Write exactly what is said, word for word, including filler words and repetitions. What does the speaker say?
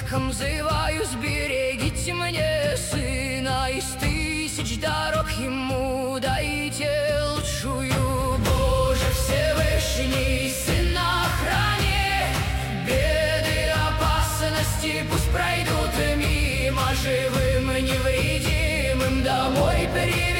предкам взываю, сберегите мне сына, из тысяч дорог ему дайте лучшую. Боже Всевышний, сына храни, беды, опасности пусть пройдут мимо, живым невредимым домой приведи.